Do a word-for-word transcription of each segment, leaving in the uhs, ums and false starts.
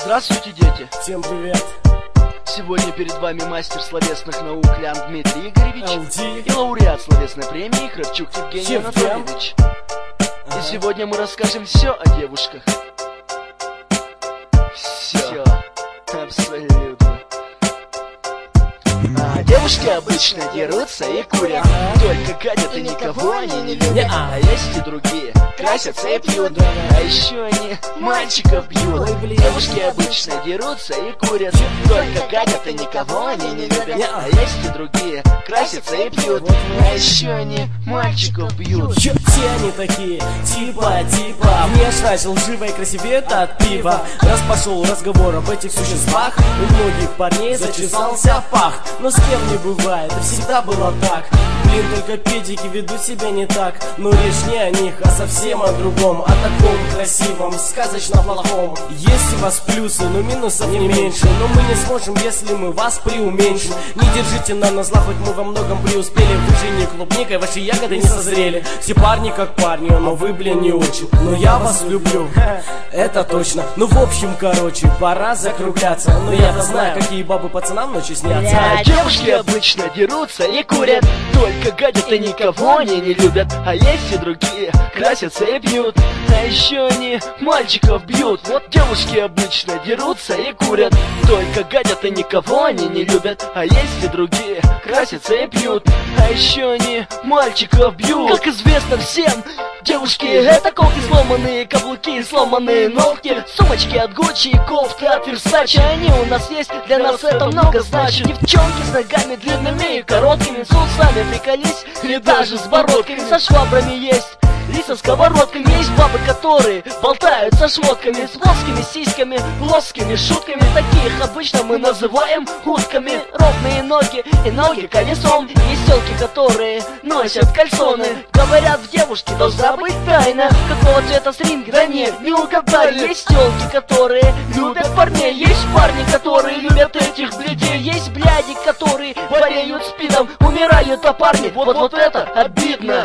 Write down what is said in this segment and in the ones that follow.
Здравствуйте, дети! Всем привет! Сегодня перед вами мастер словесных наук Лян Дмитрий Игоревич эл ди и лауреат словесной премии Кравчук Евгений Евген. Анатольевич. Ага. И сегодня мы расскажем все о девушках. Все. Абсолютно. А девушки обычно дерутся и курят, только гадят и никого они не любят. А есть и другие, красятся и пьют, а еще они мальчиков бьют. Девушки обычно дерутся и курят, только гадят и никого они не любят. А есть и другие, красятся и пьют, а еще они мальчиков бьют. Все они такие, типа, типа внешность лживая, красивеет от пива. Раз пошел разговор об этих существах, у многих парней зачесался пах. Но с кем не бывает, и всегда было так. Блин, только педики ведут себя не так. Но речь не о них, а совсем о другом. О таком красивом, сказочно плохом. Есть у вас плюсы, но минусов не меньше. Но мы не сможем, если мы вас преуменьшим. Не держите на нас зла, хоть мы во многом преуспели. Вы же не клубника, ваши ягоды не созрели. Все парни как парни, но вы, блин, не очень. Но я вас люблю, это точно. Ну в общем, короче, пора закругляться. Но я-то знаю, какие бабы пацанам ночью снятся. Девушки обычно дерутся и курят, только гадят и никого они не любят. А есть и другие, красятся и пьют, а еще они мальчиков бьют. Вот девушки обычно дерутся и курят, только гадят и никого они не любят. А есть и другие, красятся и пьют, а еще они мальчиков бьют. Как известно всем, девушки — это колки, сломанные каблуки, сломанные ногти, сумочки от Гуччи, кофты от Версачи. Они у нас есть, для нас это много значит. Девчонки с ногами длинными и короткими, с усами приколись, или даже с бородками. Со швабрами есть и со сковородками. Есть бабы, которые болтают со шмотками, с плоскими сиськами, плоскими шутками. Таких обычно мы называем утками. Ровные ноги и ноги колесом. Есть телки, которые носят кальсоны. Говорят, в девушке должна быть тайна. Какого цвета стринг? Да нет, не угадали. Есть телки, которые любят парней. Есть парни, которые любят этих блядей. Есть бляди, которые болеют спидом, умирают, а парни, вот, вот это обидно.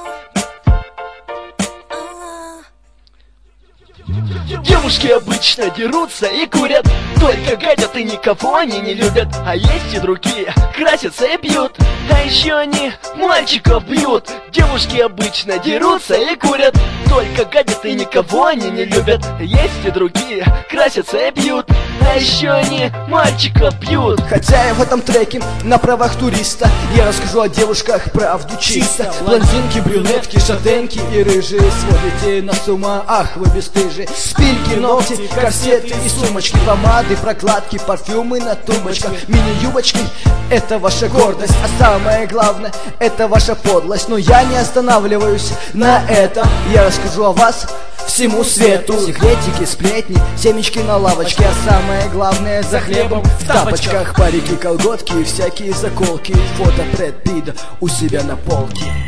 Девушки обычно дерутся и курят, только гадят и никого они не любят. А есть и другие, красятся и пьют, а еще они мальчиков бьют. Девушки обычно дерутся и курят, только гадят и никого они не любят. Есть и другие, красятся и пьют, а еще они мальчиков бьют. Хотя я в этом треке на правах туриста, я расскажу о девушках правду чисто. Блондинки, брюнетки, шатенки и рыжие, сводите нас с ума, ах вы бесстыжие. Спильки, ногти, корсеты и сумочки, помады, прокладки, парфюмы на тумбочках, мини-юбочки — это ваша гордость, а самое главное — это ваша подлость. Но я не останавливаюсь на этом, я расскажу о вас всему свету. Секретики, сплетни, семечки на лавочке, а самое главное — за хлебом в тапочках. Парики, колготки и всякие заколки, фото Брэд Питта у себя на полке.